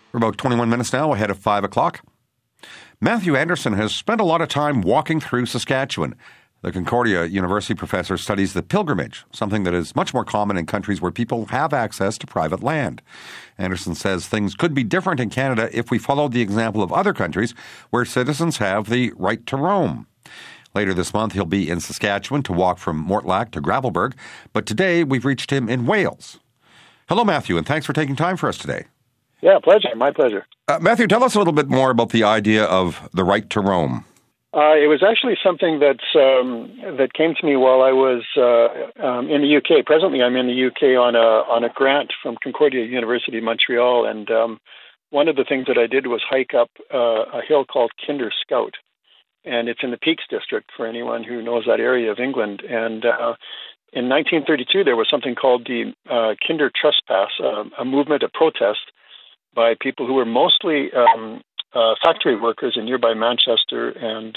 We're about 21 minutes now ahead of 5 o'clock. Matthew Anderson has spent a lot of time walking through Saskatchewan. The Concordia University professor studies the pilgrimage, something that is much more common in countries where people have access to private land. Anderson says things could be different in Canada if we followed the example of other countries where citizens have the right to roam. Later this month, he'll be in Saskatchewan to walk from Mortlach to Gravelbourg, but today we've reached him in Wales. Hello, Matthew, and thanks for taking time for us today. Yeah, pleasure. My pleasure. Matthew, tell us a little bit more about the idea of the right to roam. It was actually something that came to me while I was in the UK. Presently, I'm in the UK on a grant from Concordia University in Montreal, and one of the things that I did was hike up a hill called Kinder Scout, and it's in the Peaks District for anyone who knows that area of England. And in 1932, there was something called the Kinder Trespass, a movement of protest by people who were mostly factory workers in nearby Manchester and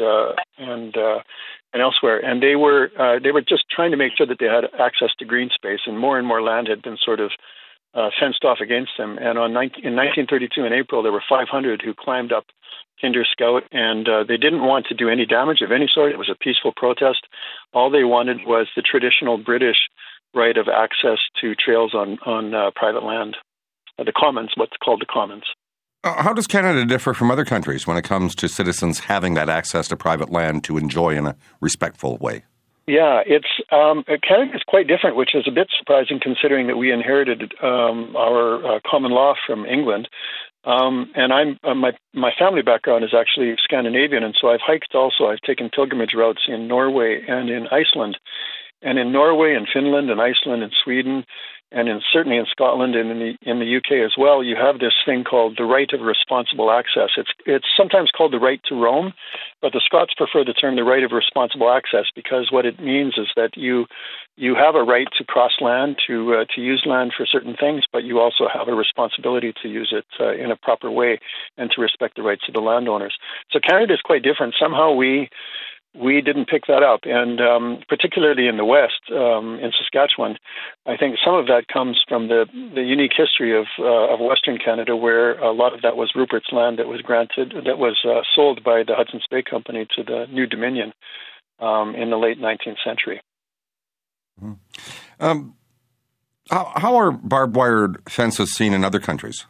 elsewhere, and they were just trying to make sure that they had access to green space, and more land had been sort of fenced off against them. And in 1932, in April, there were 500 who climbed up Kinder Scout, and they didn't want to do any damage of any sort. It was a peaceful protest. All they wanted was the traditional British right of access to trails on private land. The Commons, what's called the Commons. How does Canada differ from other countries when it comes to citizens having that access to private land to enjoy in a respectful way? Yeah, Canada is quite different, which is a bit surprising considering that we inherited our common law from England. And my family background is actually Scandinavian, and so I've hiked also. I've taken pilgrimage routes in Norway and in Iceland. And in Norway and Finland and Iceland and Sweden, and certainly in Scotland and in the UK as well, you have this thing called the right of responsible access. It's sometimes called the right to roam, but the Scots prefer the term the right of responsible access because what it means is that you have a right to cross land, to use land for certain things, but you also have a responsibility to use it in a proper way and to respect the rights of the landowners. So Canada is quite different. Somehow we didn't pick that up, and particularly in the West, in Saskatchewan, I think some of that comes from the unique history of Western Canada, where a lot of that was Rupert's land that was sold by the Hudson's Bay Company to the New Dominion in the late 19th century. Mm-hmm. How are barbed wire fences seen in other countries?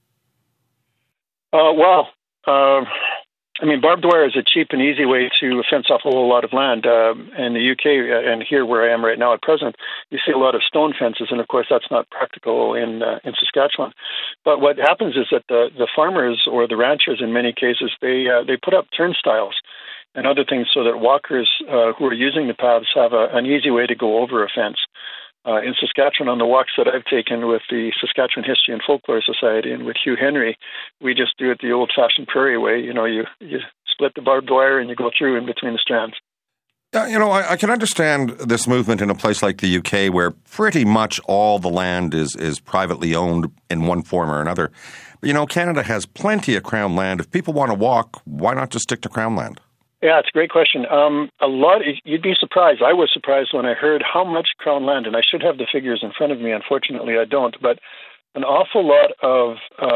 Barbed wire is a cheap and easy way to fence off a whole lot of land. In the UK and here where I am right now at present, you see a lot of stone fences, and of course that's not practical in Saskatchewan. But what happens is that the farmers or the ranchers, in many cases, they put up turnstiles and other things so that walkers who are using the paths have an easy way to go over a fence. In Saskatchewan, on the walks that I've taken with the Saskatchewan History and Folklore Society and with Hugh Henry, we just do it the old-fashioned prairie way. You split the barbed wire and you go through in between the strands. I can understand this movement in a place like the UK where pretty much all the land is privately owned in one form or another. But, Canada has plenty of Crown land. If people want to walk, why not just stick to Crown land? Yeah, it's a great question. You'd be surprised. I was surprised when I heard how much Crown land, and I should have the figures in front of me. Unfortunately, I don't. But an awful lot of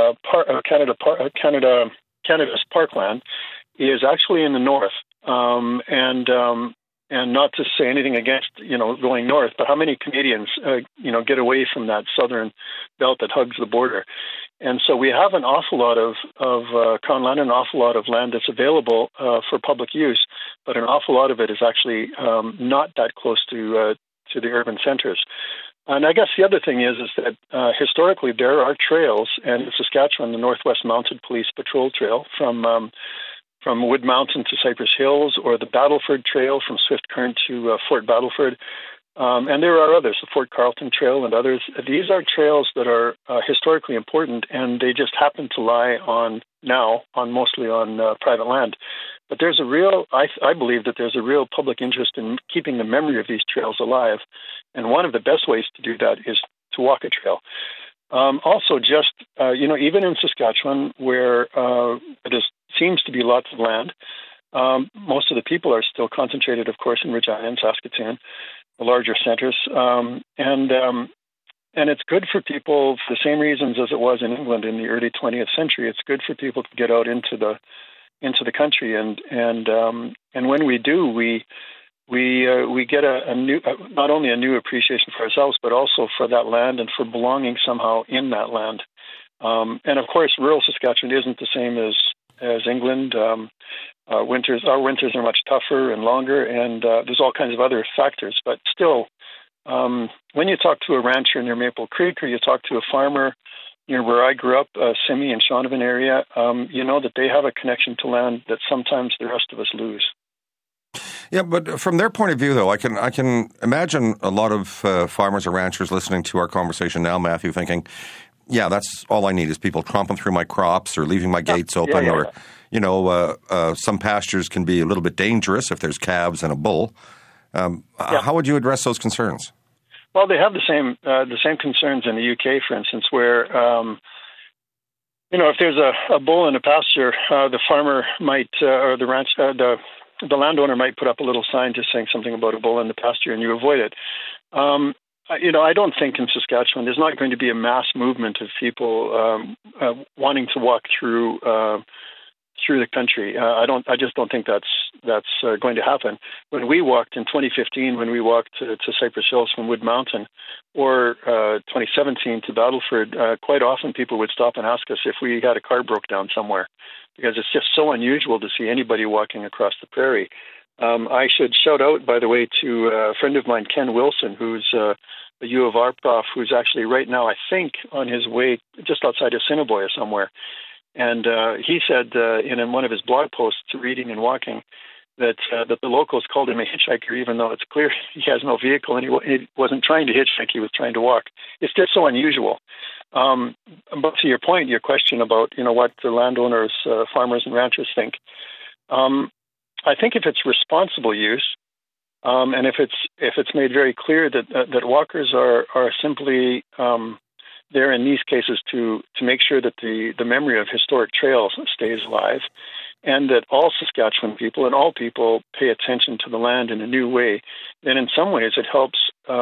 Canada's parkland is actually in the north. And not to say anything against, going north, but how many Canadians, get away from that southern belt that hugs the border? And so we have an awful lot of Crown land, an awful lot of land that's available for public use, but an awful lot of it is actually not that close to the urban centers. And I guess the other thing is that historically there are trails, and in Saskatchewan, the Northwest Mounted Police Patrol Trail from Wood Mountain to Cypress Hills, or the Battleford Trail from Swift Current to Fort Battleford. And there are others, the Fort Carlton Trail and others. These are trails that are historically important, and they just happen to lie mostly on private land. But there's I believe that there's a real public interest in keeping the memory of these trails alive. And one of the best ways to do that is to walk a trail. Also, even in Saskatchewan, where it seems to be lots of land, most of the people are still concentrated, of course, in Regina and Saskatoon, the larger centers. And it's good for people for the same reasons as it was in England in the early 20th century. It's good for people to get out into the country, and when we do, we get a new, not only a new appreciation for ourselves, but also for that land and for belonging somehow in that land. And of course, rural Saskatchewan isn't the same as England. Our winters are much tougher and longer, and there's all kinds of other factors. But still, when you talk to a rancher near Maple Creek, or you talk to a farmer near where I grew up, Simi and Shaunavon area, you know that they have a connection to land that sometimes the rest of us lose. Yeah, but from their point of view, though, I can imagine a lot of farmers or ranchers listening to our conversation now, Matthew, thinking, yeah, that's all I need is people tromping through my crops or leaving my gates open, or, some pastures can be a little bit dangerous if there's calves and a bull. How would you address those concerns? Well, they have the same concerns in the UK, for instance, where if there's a bull in a pasture, the farmer might or the landowner might put up a little sign just saying something about a bull in the pasture, and you avoid it. I don't think in Saskatchewan there's not going to be a mass movement of people wanting to walk through the country. I just don't think that's going to happen. When we walked in 2015, when we walked to Cypress Hills from Wood Mountain, or 2017 to Battleford, quite often people would stop and ask us if we had a car broke down somewhere, because it's just so unusual to see anybody walking across the prairie. I should shout out, by the way, to a friend of mine, Ken Wilson, who's a U of R prof, who's actually right now, I think, on his way just outside of Assiniboia somewhere. And he said in one of his blog posts, Reading and Walking, that the locals called him a hitchhiker, even though it's clear he has no vehicle and he wasn't trying to hitchhike, he was trying to walk. It's just so unusual. But to your point, your question about what the landowners, farmers and ranchers think, I think if it's responsible use, and if it's made very clear that walkers are simply there in these cases to make sure that the memory of historic trails stays alive, and that all Saskatchewan people and all people pay attention to the land in a new way, then in some ways it helps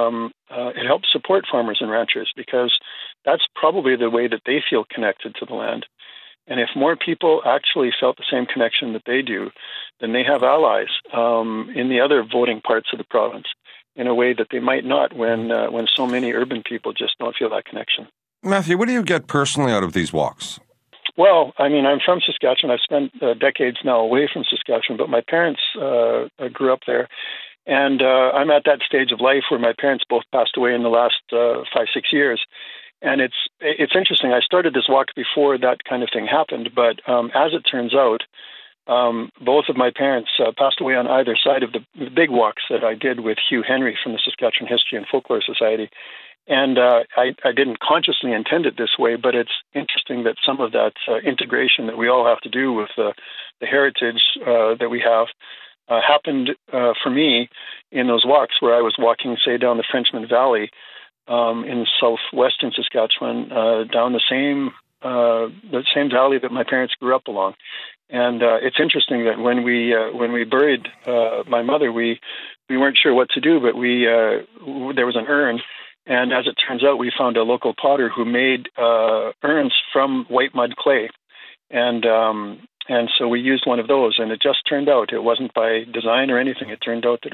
support farmers and ranchers, because that's probably the way that they feel connected to the land. And if more people actually felt the same connection that they do, then they have allies in the other voting parts of the province in a way that they might not when so many urban people just don't feel that connection. Matthew, what do you get personally out of these walks? Well, I mean, I'm from Saskatchewan. I've spent decades now away from Saskatchewan, but my parents grew up there. And I'm at that stage of life where my parents both passed away in the last 5-6 years. And it's interesting. I started this walk before that kind of thing happened, but as it turns out, both of my parents passed away on either side of the big walks that I did with Hugh Henry from the Saskatchewan History and Folklore Society. And I didn't consciously intend it this way, but it's interesting that some of that integration that we all have to do with the heritage that we have happened for me in those walks, where I was walking, say, down the Frenchman Valley in southwestern Saskatchewan, down the same valley that my parents grew up along. And it's interesting that when we buried my mother, we weren't sure what to do, but there was an urn. And as it turns out, we found a local potter who made urns from white mud clay, and so we used one of those. And it just turned out, it wasn't by design or anything. It turned out that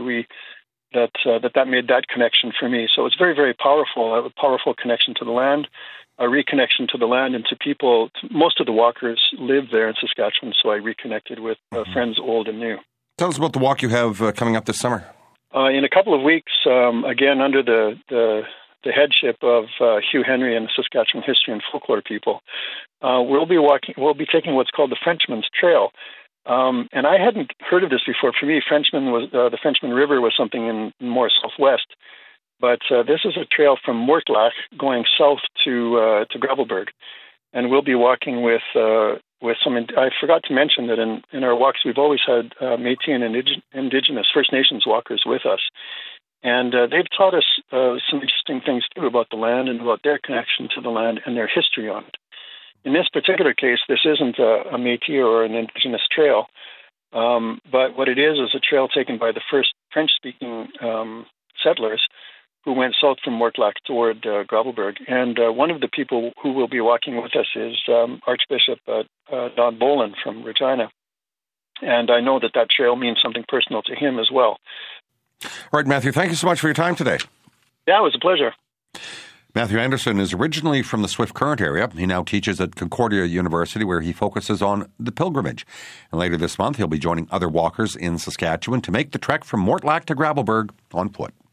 that made that connection for me. So it's very, very powerful. A powerful connection to the land, a reconnection to the land and to people. Most of the walkers live there in Saskatchewan, so I reconnected with friends old and new. Tell us about the walk you have coming up this summer. In a couple of weeks, again under the headship of Hugh Henry and the Saskatchewan History and Folklore people, we'll be taking what's called the Frenchman's Trail. And I hadn't heard of this before. For me, the Frenchman River was something in more southwest, but this is a trail from Mortlach going south to Gravelbourg, and we'll be walking with some. I forgot to mention that in our walks we've always had Métis and Indigenous First Nations walkers with us, and they've taught us some interesting things too about the land and about their connection to the land and their history on it. In this particular case, this isn't a Métis or an Indigenous trail, but what it is a trail taken by the first French-speaking settlers who went south from Mortlach toward Gravelberg. And one of the people who will be walking with us is Archbishop Don Bolin from Regina. And I know that trail means something personal to him as well. All right, Matthew, thank you so much for your time today. Yeah, it was a pleasure. Matthew Anderson is originally from the Swift Current area. He now teaches at Concordia University, where he focuses on the pilgrimage. And later this month, he'll be joining other walkers in Saskatchewan to make the trek from Mortlach to Gravelberg on foot.